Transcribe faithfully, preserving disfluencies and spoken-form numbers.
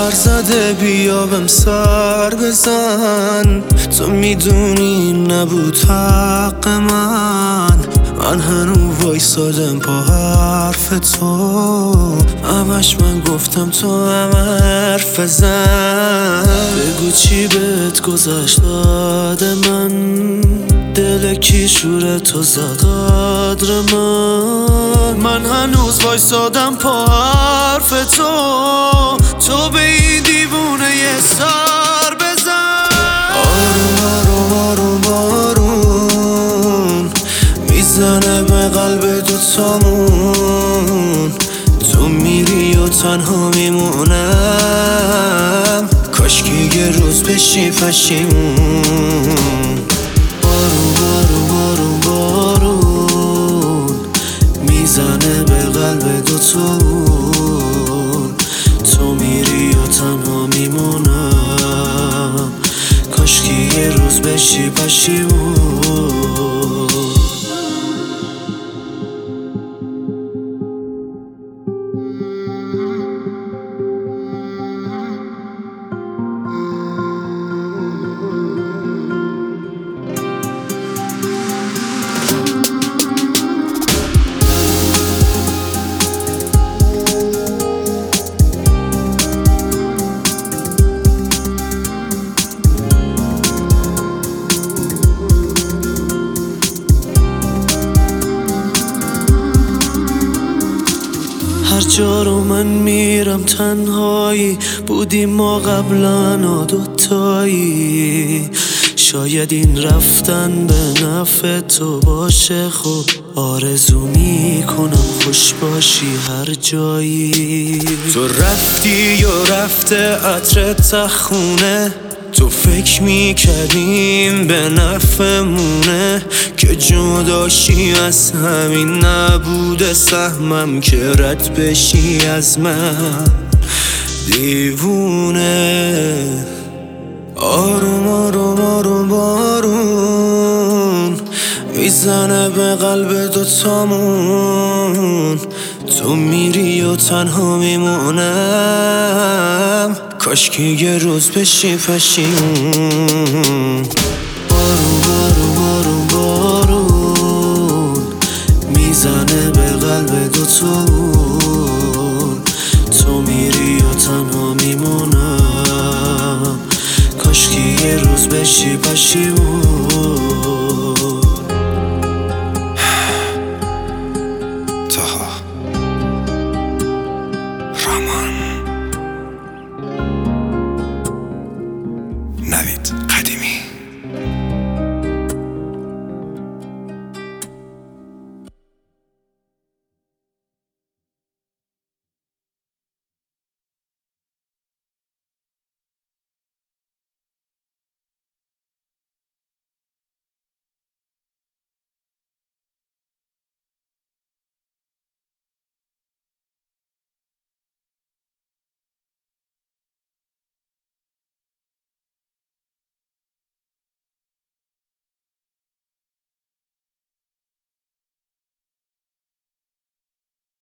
زده بیا بهم سر بزن، تو میدونی نبود حق من. من هنو وایسادم پا حرف تو، همش من گفتم تو هم حرف بزن. بگو چی بهت گذشت داده من، دل کی شوره تو زد قدر من. من هنوز وایسادم پا حرف تو، تو به این دیوونه یه سر بزن. آروم آروم آروم آروم میزنه به قلب دوتامون، تو میری و تنها میمونم، کاش که یه روز بشی پشیمون. بارون بارون بارون بارون میزنه به قلب دوتامون، تو میری و تنها میمونم، کاش که یه روز بشی پشیمون. هر جا رو من میرم تنهایی، بودیم ما قبلا دوتایی. شاید این رفتن به نفع تو باشه، خب آرزو میکنم خوش باشی هر جایی. تو رفتی یا رفته عطر تخونه، تو فکر میکردیم به نفعمونه، که جداشی از همین نبوده سهمم، که رد بشی از من دیوونه. آروم آروم آروم بارون میزنه به قلب دوتامون، تو میری و تنها میمونم، کاش که یه روز بشی پشیمون. بارون بارون بارون بارون میزنه به قلب دوتامون، تو میری و تنها میمونم، کاش که یه روز بشی پشیمون. تاها